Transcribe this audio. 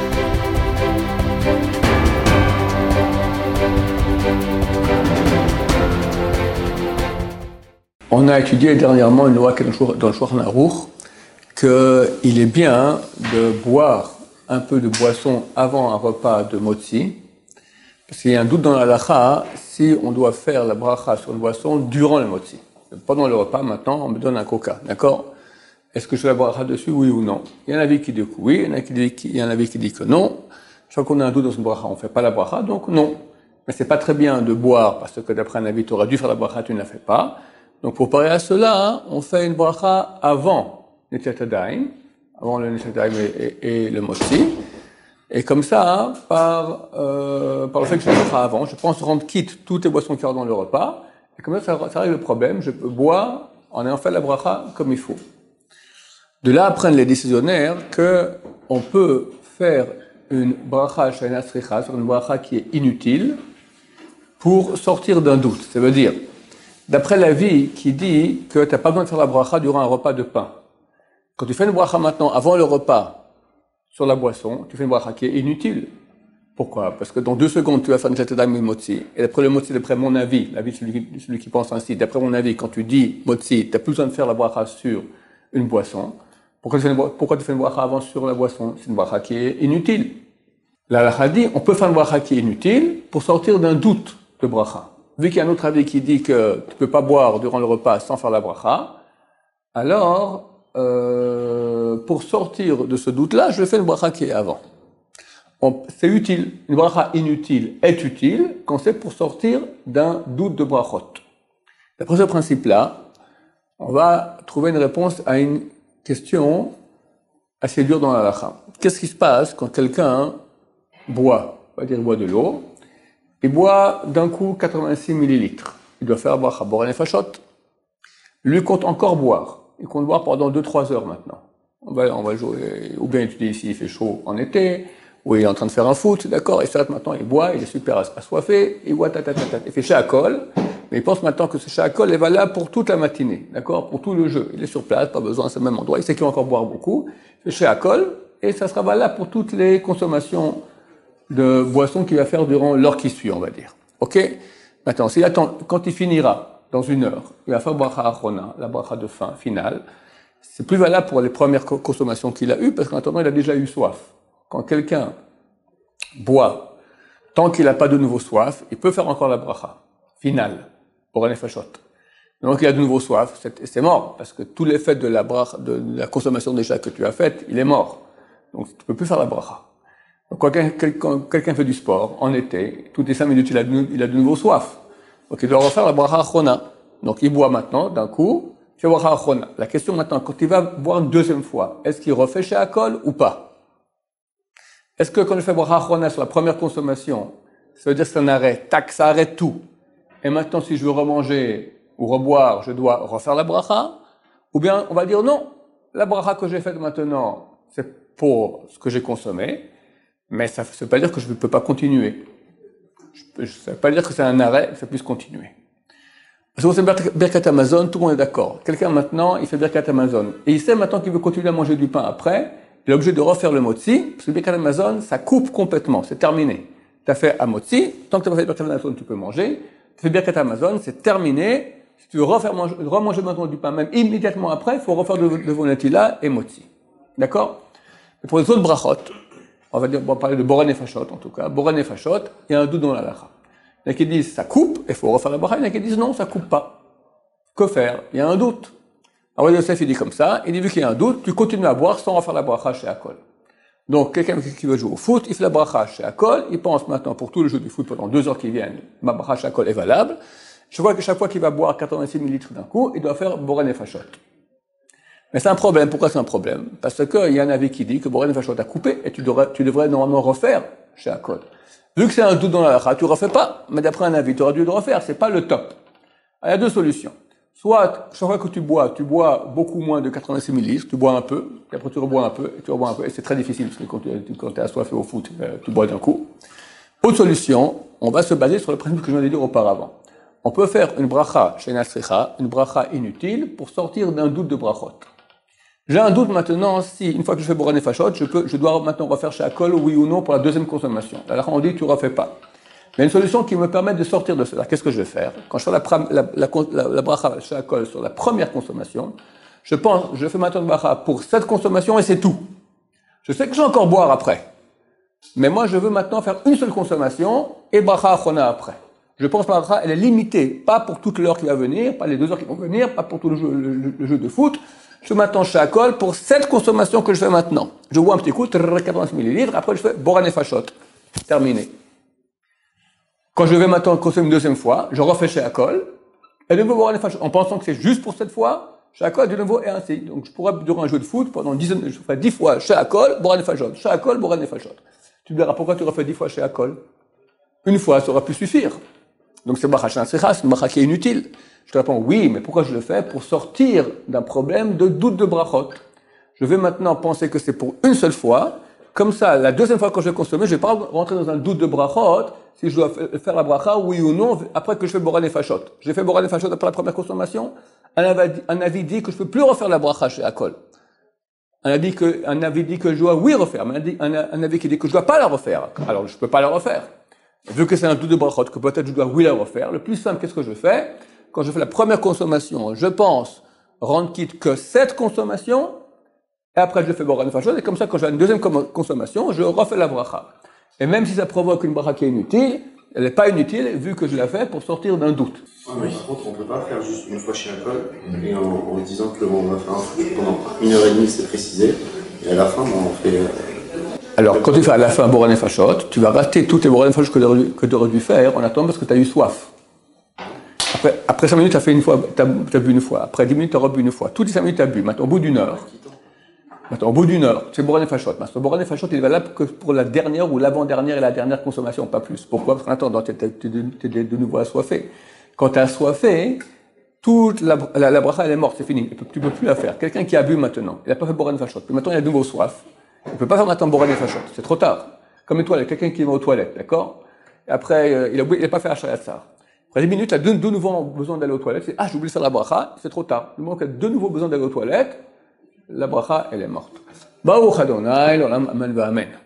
On a étudié dernièrement une loi qui est dans le Shulchan Aruch, qu'il est bien de boire un peu de boisson avant un repas de motzi, parce qu'il y a un doute dans la halakha si on doit faire la bracha sur une boisson durant le motzi. Pendant le repas, maintenant, on me donne un coca, d'accord? Est-ce que je fais la bracha dessus, oui ou non? Il y a un avis qui dit que oui, il y a un avis qui dit que non. Je crois qu'on a un doute dans une bracha, on ne fait pas la bracha, donc non. Mais c'est pas très bien de boire, parce que d'après un avis, tu aurais dû faire la bracha, tu ne la fais pas. Donc pour parer à cela, on fait une bracha avant Netilat Yadayim, avant le Netilat Yadayim et le motzi. Et comme ça, par le fait que je fais la bracha avant, je pense rendre quitte toutes les boissons qui rentrent dans le repas. Et comme ça règle le problème, je peux boire en ayant fait la bracha comme il faut. De là apprennent les décisionnaires qu'on peut faire une bracha she'eina tzricha, sur une bracha qui est inutile, pour sortir d'un doute. Ça veut dire, d'après l'avis qui dit que tu n'as pas besoin de faire la bracha durant un repas de pain. Quand tu fais une bracha maintenant, avant le repas, sur la boisson, tu fais une bracha qui est inutile. Pourquoi? Parce que dans 2 secondes, tu vas faire une Netilat Yadayim et motzi. Et d'après le motzi, d'après mon avis, l'avis de celui qui pense ainsi, d'après mon avis, quand tu dis motzi, tu n'as plus besoin de faire la bracha sur une boisson. Pourquoi tu fais une bracha avant sur la boisson? C'est une bracha qui est inutile. La halakha dit, on peut faire une bracha qui est inutile pour sortir d'un doute de bracha. Vu qu'il y a un autre avis qui dit que tu peux pas boire durant le repas sans faire la bracha, alors, pour sortir de ce doute-là, je fais une bracha qui est avant. C'est utile. Une bracha inutile est utile quand c'est pour sortir d'un doute de brachot. D'après ce principe-là, on va trouver une réponse à une question assez dure dans la halakha. Qu'est-ce qui se passe quand quelqu'un boit? On va dire boit de l'eau. Il boit d'un coup 86 millilitres. Il doit faire la bracha boren nefashot. Lui compte encore boire. Il compte boire pendant 2-3 heures maintenant. On va jouer, ou bien étudier ici, il fait chaud en été, ou il est en train de faire un foot, d'accord? Et ça, maintenant, il boit, il est super assoiffé, il boit il fait sha'akol, mais il pense maintenant que ce sha'akol est valable pour toute la matinée, d'accord? Pour tout le jeu. Il est sur place, pas besoin, c'est le même endroit, il sait qu'il va encore boire beaucoup, il fait sha'akol, et ça sera valable pour toutes les consommations de boissons qu'il va faire durant l'heure qui suit, on va dire. Ok? Maintenant, s'il attend, quand il finira, dans 1 heure, il va faire bracha achrona, la bracha de fin, finale. C'est plus valable pour les premières consommations qu'il a eues, parce qu'en attendant, il a déjà eu soif. Quand quelqu'un boit, tant qu'il n'a pas de nouveau soif, il peut faire encore la bracha finale, boren nefashot. Donc il a de nouveau soif, c'est mort, parce que tout l'effet de la consommation déjà que tu as faite, il est mort. Donc tu ne peux plus faire la bracha. Donc quand quelqu'un fait du sport, en été, toutes les 5 minutes, il a de nouveau soif. Donc il doit refaire la bracha achrona. Donc il boit maintenant, d'un coup, il fait bracha achrona. La question maintenant, quand il va boire une 2e fois, est-ce qu'il refait sha'akol ou pas? Est-ce que quand il fait bracha achrona sur la première consommation, ça veut dire que c'est un arrêt, tac, ça arrête tout. Et maintenant, si je veux remanger ou reboire, je dois refaire la bracha? Ou bien on va dire non, la bracha que j'ai faite maintenant, c'est pour ce que j'ai consommé, mais ça ne veut pas dire que je ne peux pas continuer. Ça ne veut pas dire que c'est un arrêt, que ça puisse continuer. Parce que c'est Birkat Hamazon, tout le monde est d'accord. Quelqu'un maintenant, il fait Birkat Hamazon. Et il sait maintenant qu'il veut continuer à manger du pain après, il est obligé de refaire le motzi, parce que Birkat Hamazon, ça coupe complètement, c'est terminé. Tu as fait un motzi, tant que tu n'as pas fait Birkat Hamazon, tu peux manger. Tu fais Birkat Hamazon, c'est terminé. Si tu veux remanger maintenant du pain, même immédiatement après, il faut refaire de nouveau Netila et motzi. D'accord? Et pour les autres brachot, on va parler de boren nefashot en tout cas. Boren nefashot, il y a un doute dans la halakha. Il y en a qui disent ça coupe, il faut refaire la bracha. Il y en a qui disent non, ça coupe pas. Que faire? Il y a un doute. Alors Yosef il dit comme ça, il dit vu qu'il y a un doute, tu continues à boire sans refaire la bracha sha'akol. Donc quelqu'un qui veut jouer au foot, il fait la bracha sha'akol, il pense maintenant pour tout le jeu du foot pendant 2 heures qui viennent, ma bracha sha'akol est valable. Je vois que chaque fois qu'il va boire 86 millilitres d'un coup, il doit faire boren nefashot. Mais c'est un problème. Pourquoi c'est un problème? Parce qu'il y a un avis qui dit que boren nefashot a coupé et tu devrais normalement refaire sha'akol. Vu que c'est un doute dans la halakha, tu ne refais pas, mais d'après un avis, tu aurais dû le refaire, c'est pas le top. Il y a 2 solutions. Soit, chaque fois que tu bois beaucoup moins de 86 millilitres, tu bois un peu, et après tu rebois un peu, et tu rebois un peu, et c'est très difficile, parce que quand tu es assoiffé au foot, tu bois d'un coup. Autre solution, on va se baser sur le principe que je viens de dire auparavant. On peut faire une bracha she'eina tzricha, une bracha inutile, pour sortir d'un doute de brachot. J'ai un doute maintenant si, une fois que je fais Borah Nefashot, je dois maintenant refaire She'akol, oui ou non, pour la deuxième consommation. Alors on dit, tu ne refais pas. Mais il y a une solution qui me permet de sortir de cela. Qu'est-ce que je vais faire? Quand je fais la bracha She'akol sur la première consommation, je fais maintenant le bracha pour cette consommation et c'est tout. Je sais que je vais encore boire après. Mais moi, je veux maintenant faire une seule consommation et bracha achona après. Je pense que la bracha, elle est limitée, pas pour toute l'heure qui va venir, pas les 2 heures qui vont venir, pas pour tout le jeu de foot. Je fais maintenant She'akol pour cette consommation que je fais maintenant. Je bois un petit coup, 80 millilitres, après je fais Borah Nefashot. Terminé. Quand je vais maintenant consommer une deuxième fois, je refais She'akol, et de nouveau Borah Nefashot, en pensant que c'est juste pour cette fois, She'akol de nouveau et ainsi. Donc je pourrais, durant un jeu de foot, pendant 10 fois She'akol, Borah Nefashot, She'akol, Borah Nefashot. Tu me diras, pourquoi tu refais 10 fois She'akol? Une fois, ça aurait pu suffire. Donc c'est bracha she'atzricha, c'est une bracha qui est inutile. Je te réponds, oui, mais pourquoi je le fais? Pour sortir d'un problème de doute de brachot. Je vais maintenant penser que c'est pour une seule fois. Comme ça, la deuxième fois que je vais consommer, je ne vais pas rentrer dans un doute de brachot, si je dois faire la bracha, oui ou non, après que je fais Borah Nefashot. J'ai fait Borah Nefashot après la première consommation. Un avis dit que je ne peux plus refaire la bracha She'akol. Un avis dit que je dois, oui, refaire. Mais un avis qui dit que je ne dois pas la refaire. Alors, je ne peux pas la refaire. Vu que c'est un doute de brachot, que peut-être je dois oui la refaire, le plus simple, qu'est-ce que je fais? Quand je fais la première consommation, je pense rendre quitte que cette consommation, et après je fais Borah Nefashot, et comme ça, quand j'ai une deuxième consommation, je refais la bracha. Et même si ça provoque une bracha qui est inutile, elle n'est pas inutile, vu que je la fais pour sortir d'un doute. Ouais, mais par contre, on ne peut pas faire juste une fois She'akol, et en disant que on va faire un truc pendant 1h30, c'est précisé, et à la fin, on fait... Alors, quand tu fais à la fin Borah Nefashot, tu vas rater toutes les Borah Nefashot que tu aurais dû faire en attendant parce que tu as eu soif. Après 5 minutes, tu as fait une fois, tu as bu une fois. Après 10 minutes, tu as rebu une fois. Toutes les 5 minutes, tu as bu. Maintenant, au bout d'une heure. C'est Borah Nefashot. Maintenant, Borah Nefashot, il est valable que pour la dernière ou l'avant-dernière et la dernière consommation, pas plus. Pourquoi? Parce qu'en attendant, tu es de nouveau assoiffé. Quand tu es assoiffé, toute la bracha, elle est morte, c'est fini. Tu ne peux plus la faire. Quelqu'un qui a bu maintenant, il n'a pas fait Borah Nefashot. Puis maintenant, il a de nouveau soif. Il ne peut pas faire maintenant Borah Nefashot, c'est trop tard. Comme les toilettes, quelqu'un qui va aux toilettes, d'accord? Et après, il n'a pas fait la Shayatzar. Après 10 minutes, il a de nouveau besoin d'aller aux toilettes. C'est, j'ai oublié de faire la bracha, c'est trop tard. Le moment qu'il a de nouveau besoin d'aller aux toilettes, la bracha, elle est morte. Baruch Adonai, l'olam, amen, amen.